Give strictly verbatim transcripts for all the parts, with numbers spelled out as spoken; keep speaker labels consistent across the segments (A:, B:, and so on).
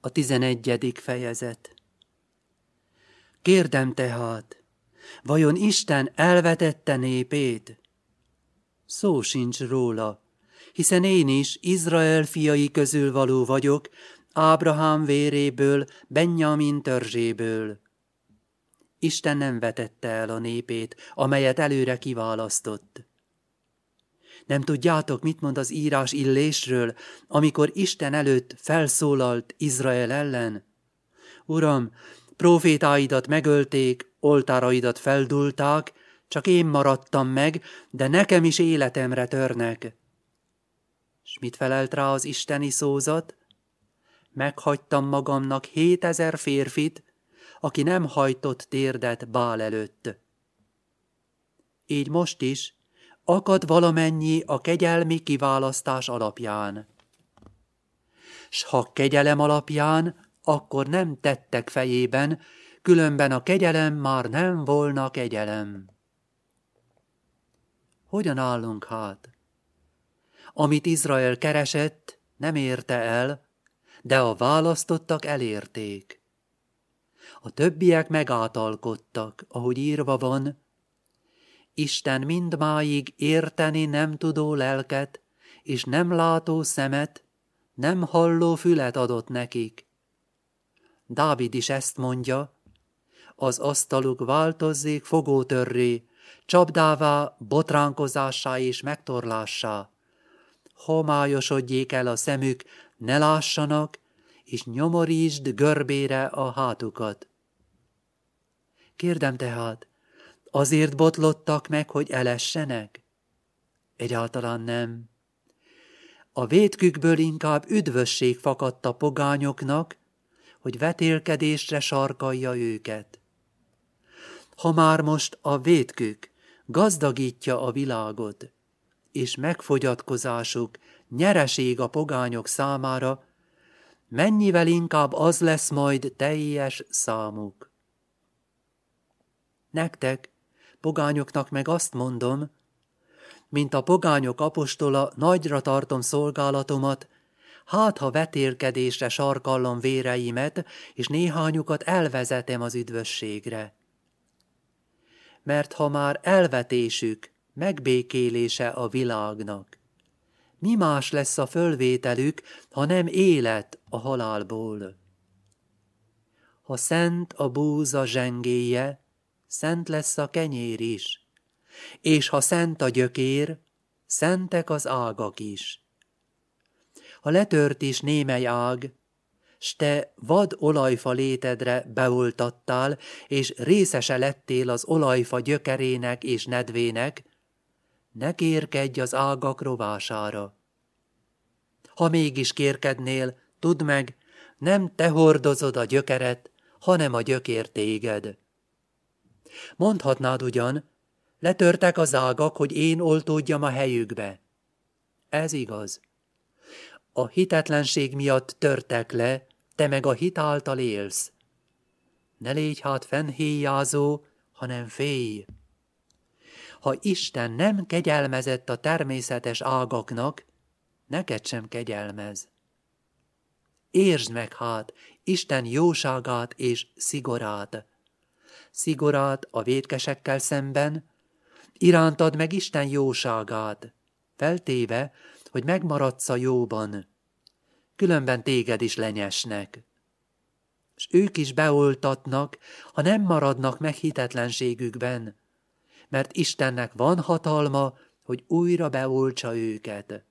A: A tizenegyedik fejezet. Kérdem tehát, vajon Isten elvetette népét? Szó sincs róla, hiszen én is Izrael fiai közül való vagyok, Ábrahám véréből, Benjamin törzséből. Isten nem vetette el a népét, amelyet előre kiválasztott. Nem tudjátok, mit mond az írás Illésről, amikor Isten előtt felszólalt Izrael ellen? Uram, prófétáidat megölték, oltáraidat feldulták, csak én maradtam meg, de nekem is életemre törnek. S mit felelt rá az isteni szózat? Meghagytam magamnak hétezer férfit, aki nem hajtott térdet Bál előtt. Így most is akad valamennyi a kegyelmi kiválasztás alapján. S ha kegyelem alapján, akkor nem tettek fejében, különben a kegyelem már nem volna kegyelem. Hogyan állunk hát? Amit Izrael keresett, nem érte el, de a választottak elérték. A többiek megátalkodtak, ahogy írva van, Isten mindmáig érteni nem tudó lelket, és nem látó szemet, nem halló fület adott nekik. Dávid is ezt mondja, az asztaluk változzék fogótörré, csapdává, botránkozássá és megtorlássá. Homályosodjék el a szemük, ne lássanak, és nyomorítsd görbére a hátukat. Kérdem tehát, azért botlottak meg, hogy elessenek? Egyáltalán nem. A vétkükből inkább üdvösség fakadt a pogányoknak, hogy vetélkedésre sarkalja őket. Ha már most a vétkük gazdagítja a világot, és megfogyatkozásuk nyereség a pogányok számára, mennyivel inkább az lesz majd teljes számuk. Nektek, pogányoknak meg azt mondom, mint a pogányok apostola, nagyra tartom szolgálatomat, hát ha vetélkedésre sarkallom véreimet, és néhányukat elvezetem az üdvösségre. Mert ha már elvetésük, megbékélése a világnak, mi más lesz a fölvételük, ha nem élet a halálból? Ha szent a búza zsengéje, szent lesz a kenyér is, és ha szent a gyökér, szentek az ágak is. Ha letört is némely ág, s te vad olajfa létedre beoltattál, és részese lettél az olajfa gyökerének és nedvének, ne kérkedj az ágak rovására. Ha mégis kérkednél, tudd meg, nem te hordozod a gyökeret, hanem a gyökér téged. Mondhatnád ugyan, letörtek az ágak, hogy én oltódjam a helyükbe. Ez igaz. A hitetlenség miatt törtek le, te meg a hit által élsz. Ne légy hát fennhéjázó, hanem félj. Ha Isten nem kegyelmezett a természetes ágaknak, neked sem kegyelmez. Értsd meg hát Isten jóságát és szigorát. Szigorát a vétkesekkel szemben, irántad meg Isten jóságát, feltéve, hogy megmaradsz a jóban, különben téged is lenyesnek. S ők is beoltatnak, ha nem maradnak meg hitetlenségükben, mert Istennek van hatalma, hogy újra beoltsa őket.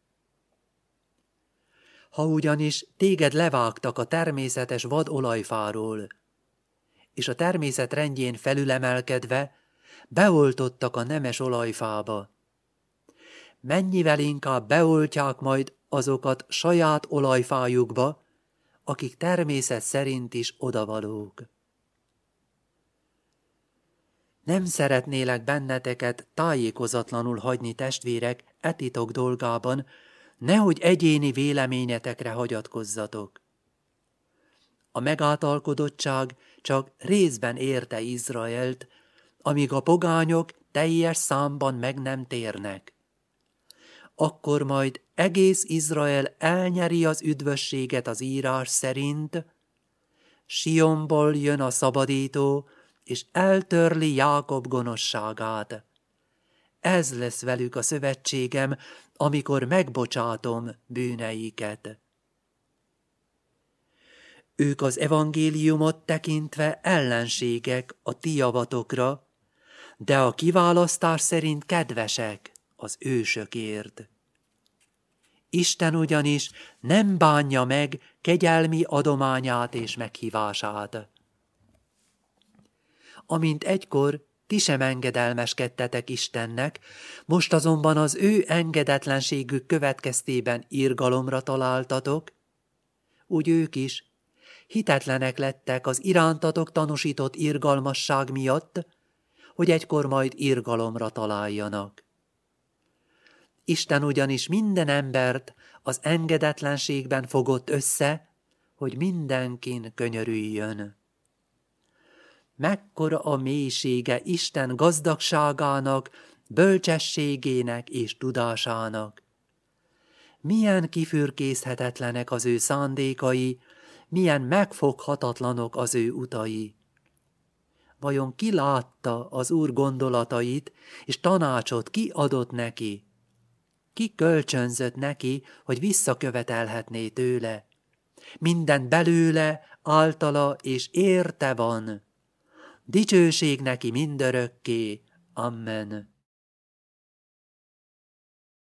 A: Ha ugyanis téged levágtak a természetes vad olajfáról, és a természet rendjén felülemelkedve beoltottak a nemes olajfába, mennyivel inkább beoltják majd azokat saját olajfájukba, akik természet szerint is odavalók. Nem szeretnélek benneteket tájékozatlanul hagyni, testvérek, e titok dolgában, nehogy egyéni véleményetekre hagyatkozzatok. A megátalkodottság csak részben érte Izraelt, amíg a pogányok teljes számban meg nem térnek. akkor majd egész Izrael elnyeri az üdvösséget az írás szerint, Sionból jön a szabadító, és eltörli Jákob gonoszságát. Ez lesz velük a szövetségem, amikor megbocsátom bűneiket. Ők az evangéliumot tekintve ellenségek a ti javatokra, de a kiválasztás szerint kedvesek az ősökért. Isten ugyanis nem bánja meg kegyelmi adományát és meghívását. Amint egykor ti sem engedelmeskedtetek Istennek, most azonban az ő engedetlenségük következtében irgalomra találtatok, úgy ők is hitetlenek lettek az irántatok tanúsított irgalmasság miatt, hogy egykor majd irgalomra találjanak. Isten ugyanis minden embert az engedetlenségben fogott össze, hogy mindenkin könyörüljön. Mekkora a mélysége Isten gazdagságának, bölcsességének és tudásának! Milyen kifürkészhetetlenek az ő szándékai, milyen megfoghatatlanok az ő utai! Vajon ki látta az Úr gondolatait, és tanácsot ki adott neki? Ki kölcsönzött neki, hogy visszakövetelhetné tőle? Minden belőle, általa és érte van. Dicsőség neki mindörökké. Amen.